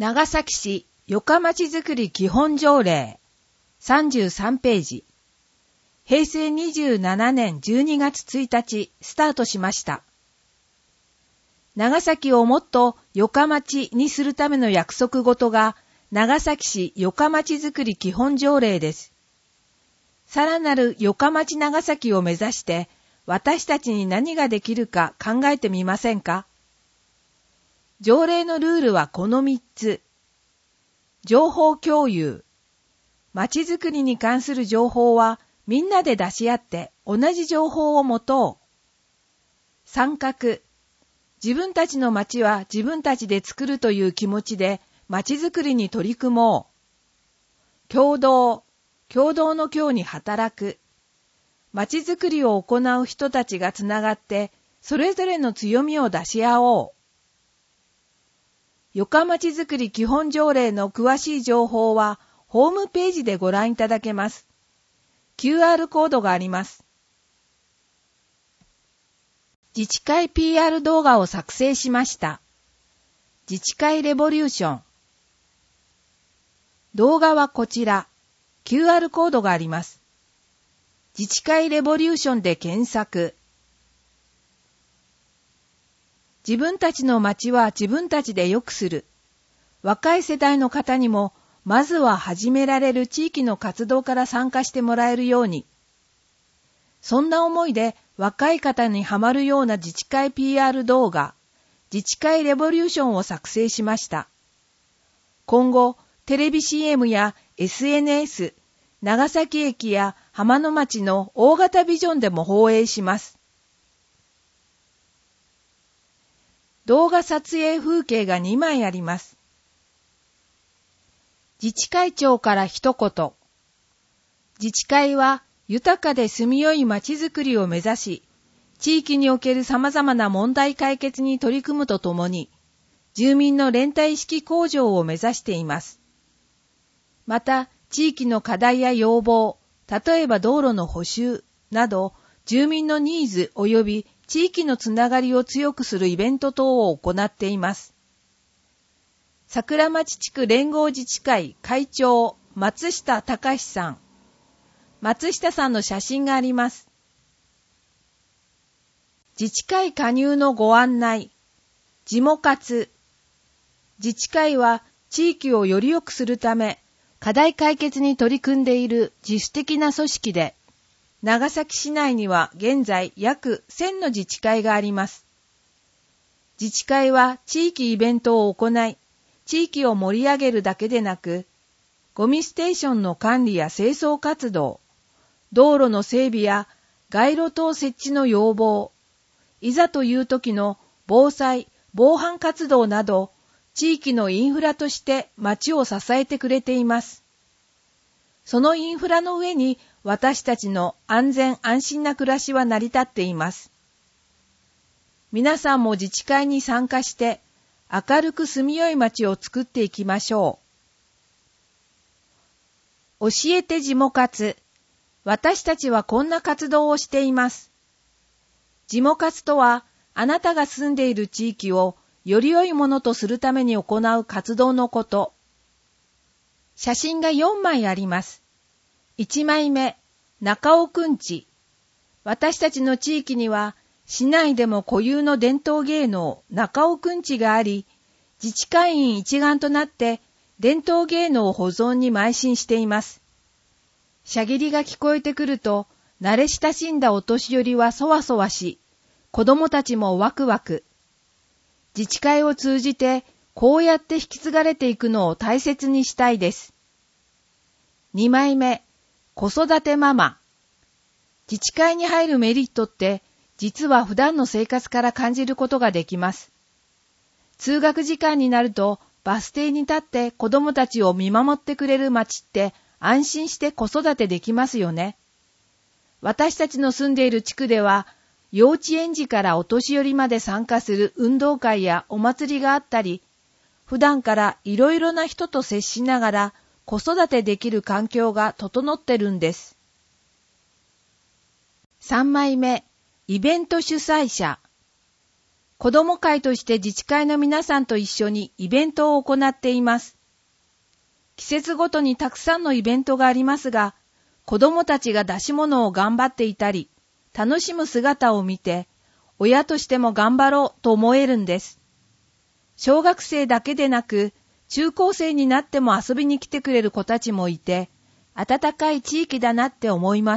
長崎市余暇町づくり基本条例33ページ。平成27年12月1日スタートしました。長崎をもっと余暇町にするための約束事が長崎市余暇町づくり基本条例です。さらなる余暇町長崎を目指して私たちに何ができるか考えてみませんか？条例のルールはこの3つ。情報共有。町づくりに関する情報はみんなで出し合って同じ情報を持とう。参画。自分たちの町は自分たちで作るという気持ちで町づくりに取り組もう。共同。共同の協に働く。町づくりを行う人たちがつながってそれぞれの強みを出し合おう。余暇町づくり基本条例の詳しい情報はホームページでご覧いただけます。QR コードがあります。自治会 PR 動画を作成しました。自治会レボリューション。動画はこちら。QR コードがあります。自治会レボリューションで検索。自分たちの町は自分たちで良くする。若い世代の方にも、まずは始められる地域の活動から参加してもらえるように。そんな思いで若い方にハマるような自治会 PR 動画、自治会レボリューションを作成しました。今後、テレビ CM や SNS、長崎駅や浜野町の大型ビジョンでも放映します。動画撮影風景が2枚あります。自治会長から一言。自治会は豊かで住みよい町づくりを目指し、地域における様々な問題解決に取り組むとともに、住民の連帯意識向上を目指しています。また、地域の課題や要望、例えば道路の補修など、住民のニーズ及び地域のつながりを強くするイベント等を行っています。桜町地区連合自治会会長松下隆さん。松下さんの写真があります。自治会加入のご案内。事務活。自治会は地域をより良くするため、課題解決に取り組んでいる自主的な組織で、長崎市内には現在約1000の自治会があります。自治会は地域イベントを行い、地域を盛り上げるだけでなく、ゴミステーションの管理や清掃活動、道路の整備や街路灯設置の要望、いざという時の防災・防犯活動など、地域のインフラとして町を支えてくれています。そのインフラの上に私たちの安全安心な暮らしは成り立っています。皆さんも自治会に参加して明るく住みよい町を作っていきましょう。教えて事務活。私たちはこんな活動をしています。事務活とはあなたが住んでいる地域をより良いものとするために行う活動のこと。写真が4枚あります。1枚目、中尾くんち。私たちの地域には、市内でも固有の伝統芸能、中尾くんちがあり、自治会員一丸となって、伝統芸能保存に邁進しています。しゃぎりが聞こえてくると、慣れ親しんだお年寄りはそわそわし、子供たちもワクワク。自治会を通じて、こうやって引き継がれていくのを大切にしたいです。2枚目、子育てママ。自治会に入るメリットって、実は普段の生活から感じることができます。通学時間になると、バス停に立って子供たちを見守ってくれる町って安心して子育てできますよね。私たちの住んでいる地区では、幼稚園児からお年寄りまで参加する運動会やお祭りがあったり、普段からいろいろな人と接しながら子育てできる環境が整ってるんです。3枚目、イベント主催者。 子ども会として自治会の皆さんと一緒にイベントを行っています。季節ごとにたくさんのイベントがありますが、子どもたちが出し物を頑張っていたり、楽しむ姿を見て、親としても頑張ろうと思えるんです。小学生だけでなく、中高生になっても遊びに来てくれる子たちもいて、温かい地域だなって思います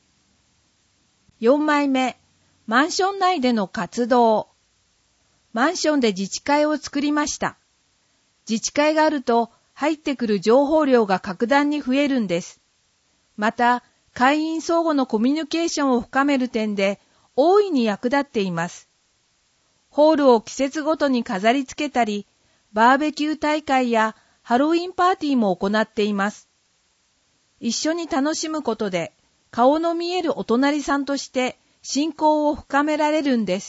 。4枚目、マンション内での活動。マンションで自治会を作りました。自治会があると入ってくる情報量が格段に増えるんです。また、会員相互のコミュニケーションを深める点で大いに役立っています。ホールを季節ごとに飾り付けたり、バーベキュー大会やハロウィンパーティーも行っています。一緒に楽しむことで、顔の見えるお隣さんとして親交を深められるんです。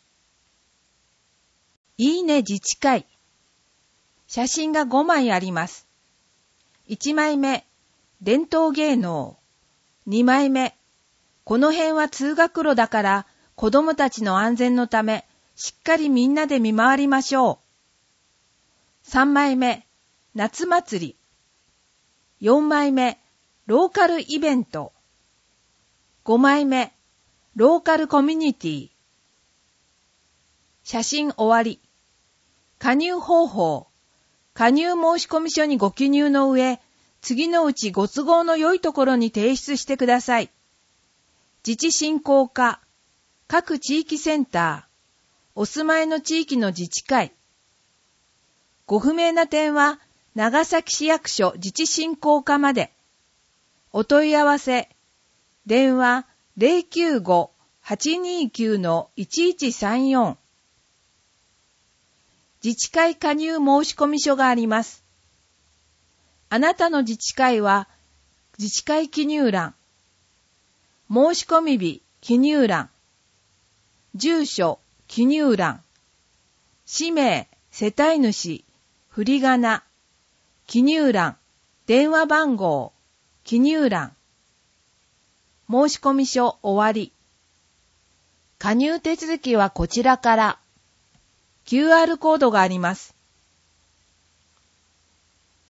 いいね自治会。写真が5枚あります。1枚目、伝統芸能。2枚目、この辺は通学路だから子供たちの安全のためしっかりみんなで見回りましょう。3枚目、夏祭り。4枚目、ローカルイベント。5枚目、ローカルコミュニティ。写真終わり。加入方法。加入申込書にご記入の上、次のうちご都合の良いところに提出してください。自治振興課、各地域センター、お住まいの地域の自治会。ご不明な点は、長崎市役所自治振興課まで。お問い合わせ、電話 095-829-1134。自治会加入申込書があります。あなたの自治会は、自治会記入欄、申込日記入欄、住所記入欄、氏名、世帯主、振り仮名、記入欄、電話番号、記入欄。申込書終わり。加入手続きはこちらから。QR コードがあります。